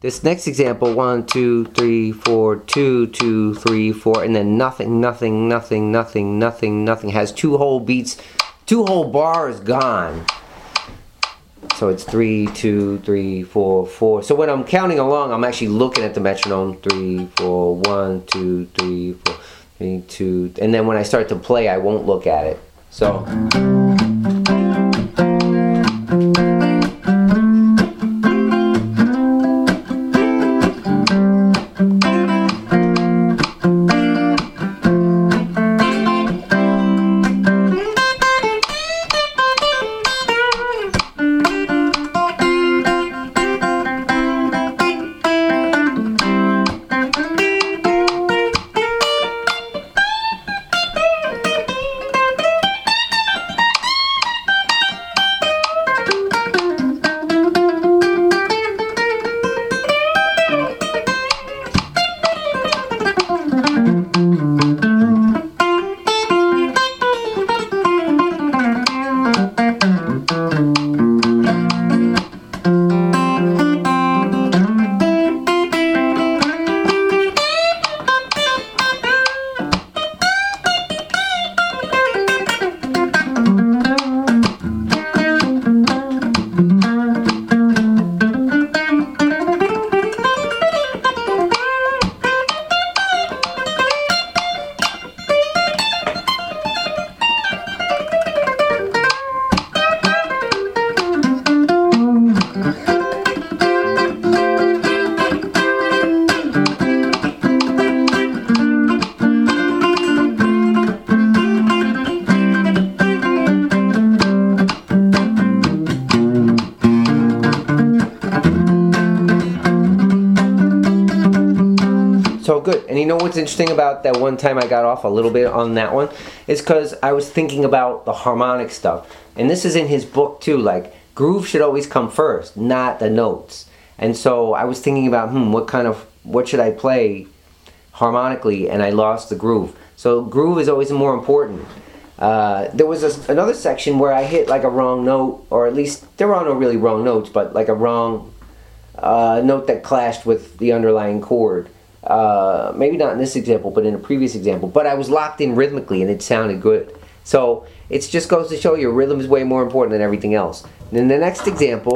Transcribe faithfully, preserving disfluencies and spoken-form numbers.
this next example, one, two, three, four, two, two, three, four, and then nothing, nothing, nothing, nothing, nothing, nothing, has two whole beats, two whole bars gone. So it's three, two, three, four, four. So when I'm counting along, I'm actually looking at the metronome. Three, four, one, two, three, four, three, two. And then when I start to play, I won't look at it. So. So good. And you know what's interesting about that one time I got off a little bit on that one? Is because I was thinking about the harmonic stuff. And this is in his book too, like groove should always come first, not the notes. And so I was thinking about, hmm, what kind of, what should I play harmonically? And I lost the groove. So groove is always more important. Uh, there was a, another section where I hit like a wrong note, or at least there were no really wrong notes, but like a wrong uh, note that clashed with the underlying chord. Uh, maybe not in this example, but in a previous example. But I was locked in rhythmically and it sounded good. So it just goes to show you rhythm is way more important than everything else. And in the next example,